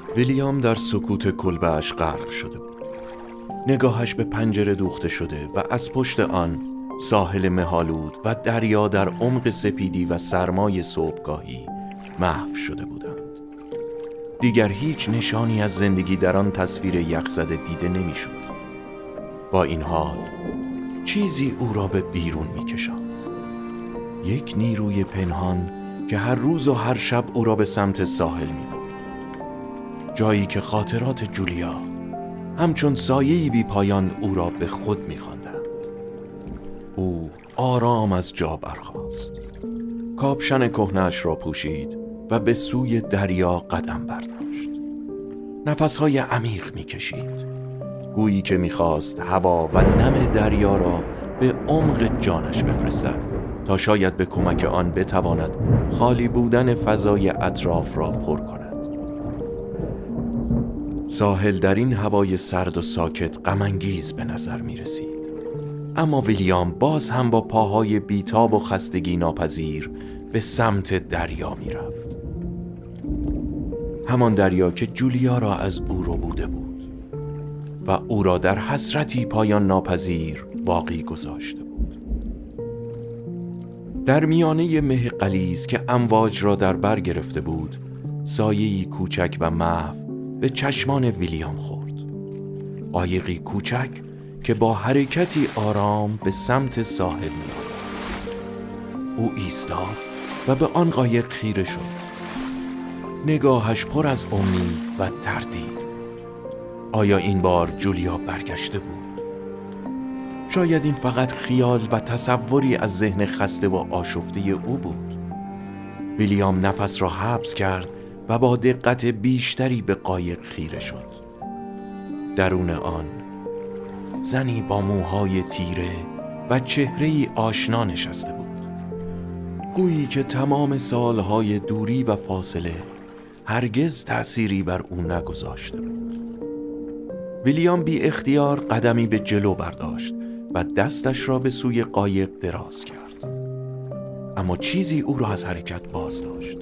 ویلیام در سکوت کلبه‌اش غرق شده بود. نگاهش به پنجره دوخته شده و از پشت آن ساحل مه‌آلود و دریا در عمق سپیدی و سرمای صبحگاهی محو شده بودند. دیگر هیچ نشانی از زندگی در آن تصویر یخزده دیده نمی‌شد. با این حال چیزی او را به بیرون می‌کشاند. یک نیروی پنهان که هر روز و هر شب او را به سمت ساحل می‌برد. جایی که خاطرات جولیا همچون سایه‌ای بی پایان او را به خود می‌خواندند. او آرام از جا برخاست. کاپشن کهنه‌اش را پوشید و به سوی دریا قدم برداشت. نفس‌های عمیق می‌کشید، گویی که می‌خواست هوا و نم دریا را به عمق جانش بفرستد تا شاید به کمک آن بتواند خالی بودن فضای اطراف را پر کند. ساحل در این هوای سرد و ساکت غم‌انگیز به نظر می‌رسید. اما ویلیام باز هم با پاهای بیتاب و خستگی ناپذیر به سمت دریا می‌رفت. همان دریا که جولیا را از او ربوده بود و او را در حسرتی پایان ناپذیر باقی گذاشته بود. در میانه مه غلیظ که امواج را در بر گرفته بود، سایه‌ای کوچک و محو به چشمان ویلیام خورد. قایقی کوچک که با حرکتی آرام به سمت ساحل می‌آمد. او ایستاد و به آن قایق خیره شد. نگاهش پر از امید و تردید. آیا این بار جولیا برگشته بود؟ شاید این فقط خیال و تصوری از ذهن خسته و آشفته او بود. ویلیام نفس را حبس کرد و با دقت بیشتری به قایق خیره شد. درون آن زنی با موهای تیره و چهره‌ای آشنا نشسته بود، گویی که تمام سالهای دوری و فاصله هرگز تأثیری بر او نگذاشته بود. ویلیام بی اختیار قدمی به جلو برداشت و دستش را به سوی قایق دراز کرد، اما چیزی او را از حرکت باز داشت.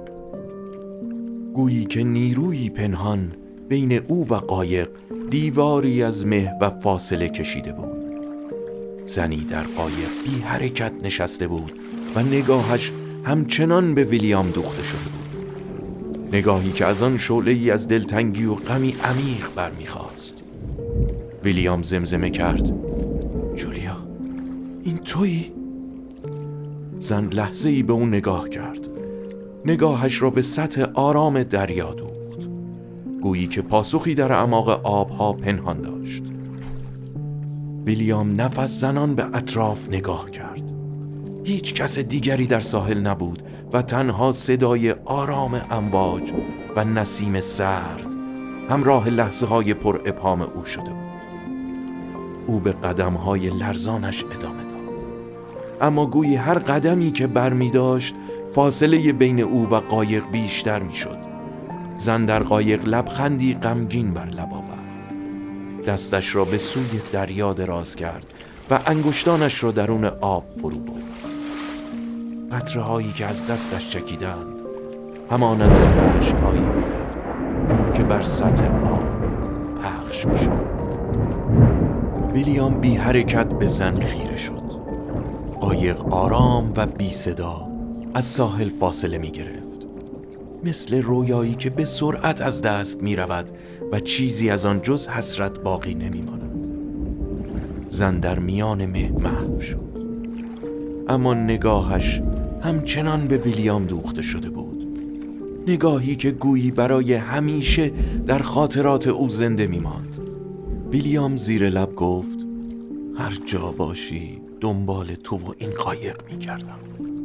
گویی که نیرویی پنهان بین او و قایق دیواری از مه و فاصله کشیده بود. زنی در قایق بی حرکت نشسته بود و نگاهش همچنان به ویلیام دوخته شده بود. نگاهی که از آن شعله‌ای از دلتنگی و غمی عمیق برمیخاست. ویلیام زمزمه کرد: جولیا، این تویی؟ زن لحظه‌ای به او نگاه کرد. نگاهش را به سطح آرام دریا دوخت، گویی که پاسخی در اعماق آبها پنهان داشت. ویلیام نفس زنان به اطراف نگاه کرد. هیچ کس دیگری در ساحل نبود و تنها صدای آرام امواج و نسیم سرد همراه لحظه‌های پر ابهام او شده بود. او به قدم‌های لرزانش ادامه داد، اما گویی هر قدمی که برمی داشت فاصله بین او و قایق بیشتر می شد. زن در قایق لبخندی غمگین بر لب آورد. دستش را به سوی دریا دراز کرد و انگشتانش را درون آب فرو برد. قطره‌هایی که از دستش چکیدند همانند اشک‌هایی بودند که بر سطح آب پخش می شد. ویلیام بی حرکت به زن خیره شد. قایق آرام و بی صدا از ساحل فاصله می گرفت، مثل رویایی که به سرعت از دست می رود و چیزی از آن جز حسرت باقی نمی ماند. زن در میان مه محو شد، اما نگاهش همچنان به ویلیام دوخته شده بود. نگاهی که گویی برای همیشه در خاطرات او زنده می ماند. ویلیام زیر لب گفت: هر جا باشی دنبال تو و این قایق می کردم.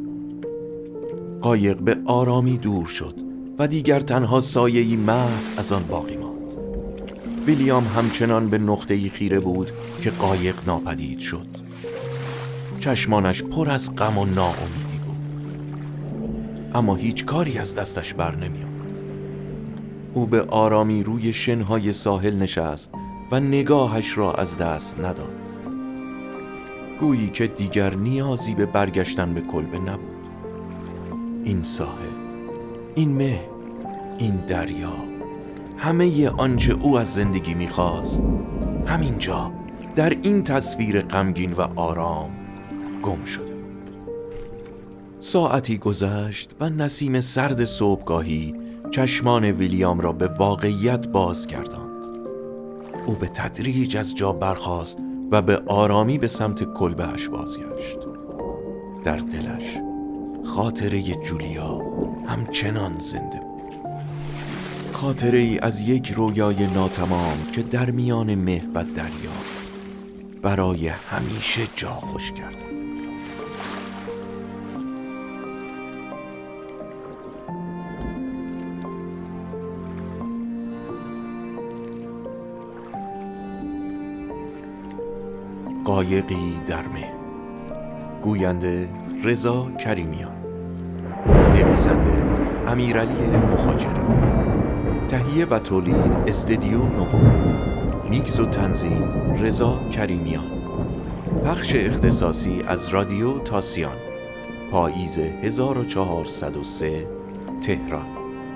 قایق به آرامی دور شد و دیگر تنها سایه‌ای محو از آن باقی ماند. ویلیام همچنان به نقطه‌ای خیره بود که قایق ناپدید شد. چشمانش پر از غم و ناامیدی بود، اما هیچ کاری از دستش بر نمی آمد. او به آرامی روی شنهای ساحل نشست و نگاهش را از دست نداد، گویی که دیگر نیازی به برگشتن به کلبه نبود. این ساحل، این مه، این دریا همه آنچه او از زندگی می‌خواست همینجا در این تصویر غمگین و آرام گم شده. ساعتی گذشت و نسیم سرد صبحگاهی چشمان ویلیام را به واقعیت باز گرداند. او به تدریج از جا برخاست و به آرامی به سمت کلبه‌اش بازگشت. در دلش خاطره جولیا همچنان زنده بود. خاطره ای از یک رویای ناتمام که در میان مه و دریا برای همیشه جا خوش کرد. قایقی در مه. گوینده رضا کریمیان. نویسنده امیرعلی مهاجری. تهیه و تولید استدیو نوو. میکس و تنظیم رضا کریمیان. پخش اختصاصی از رادیو تاسیان. پاییز 1403 تهران.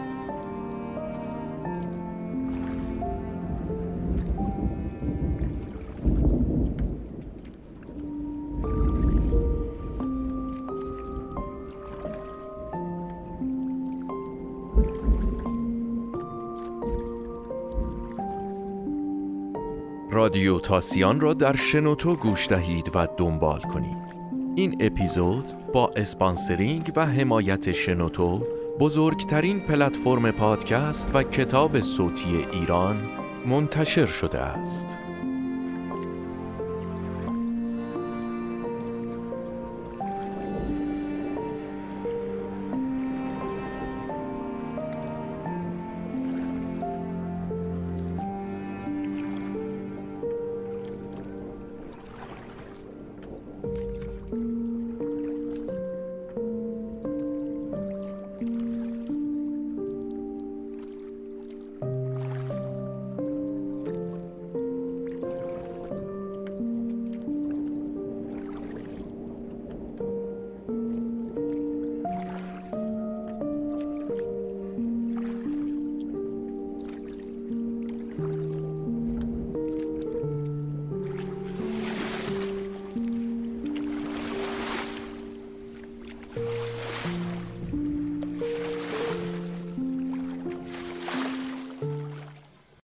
رادیو تاسیان را در شنوتو گوش دهید و دنبال کنید. این اپیزود با اسپانسرینگ و حمایت شنوتو، بزرگترین پلتفرم پادکست و کتاب صوتی ایران، منتشر شده است.